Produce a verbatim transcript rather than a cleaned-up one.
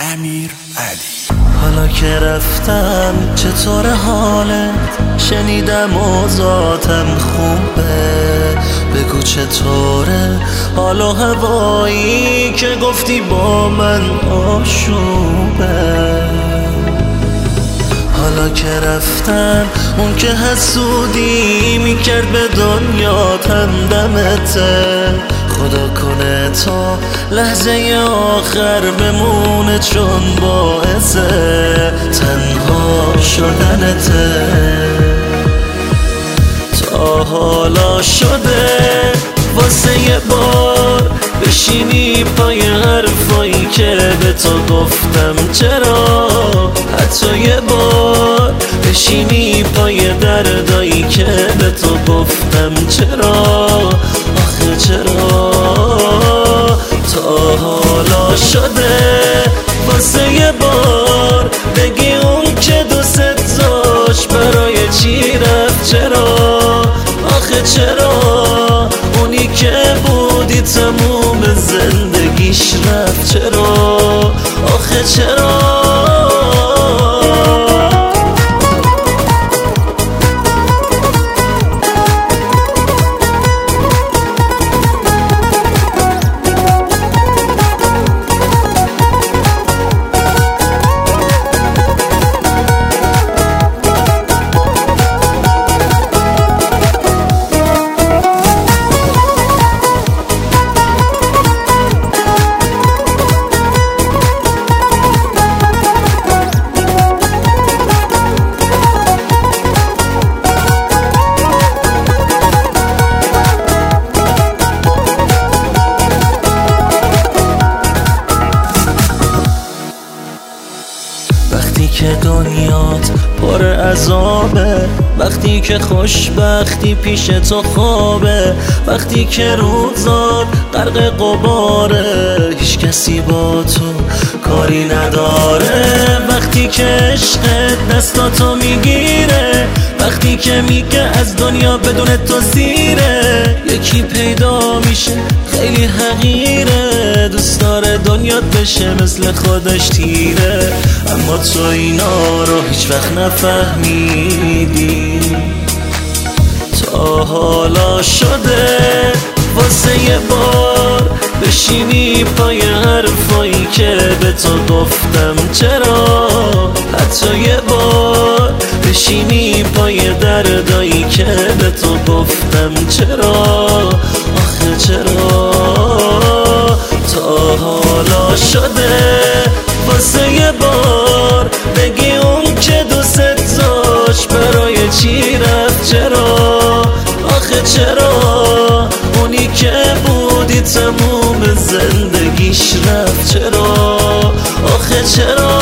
امیر علی. حالا که رفتم چطور حالت؟ شنیدم اوضاعتم خوبه، بگو چطوره حال و هوایی که گفتی با من آشوبه. حالا که رفتم اون که حسودی میکرد به دنیاتم دمته، خدا کنه تا لحظه آخر بمونه چون باعث تنها شدنته. تا حالا شده واسه یه بار بشینی پای حرفایی که به تو گفتم؟ چرا حتی یه بار بشینی پای دردایی که به تو گفتم؟ چرا آخه چرا؟ تا حالا شده واسه یه بار بگی اون که دوست داشت برای چی رفت؟ چرا آخه چرا؟ اونی که بودی تموم زندگیش رفت؟ چرا آخه چرا؟ وقتی که دنیات پر عذابه، وقتی که خوشبختی پیش تو خوابه، وقتی که روزات غرق غباره هیچ کسی با تو کاری نداره، وقتی که عشقت دستاتو میگیره، وقتی که میگه از دنیا بدون تو زیره، یکی پیدا میشه خیلی حقیره، دوست داره دنیات بشه مثل خودش تیره، اما تو اینا رو هیچ وقت نفهمیدی. تا حالا شده واسه یه بار بشینی پای حرفایی که به تو گفتم؟ چرا حتی یه بار بشینی پای دردایی که به تو گفتم؟ چرا آخه چرا؟ تا حالا شده واسه یه بار بگی اون که دوست داشت برای چی رفت؟ چرا آخه چرا؟ اونی که بودی تموم زندگیش رفت؟ چرا آخه چرا؟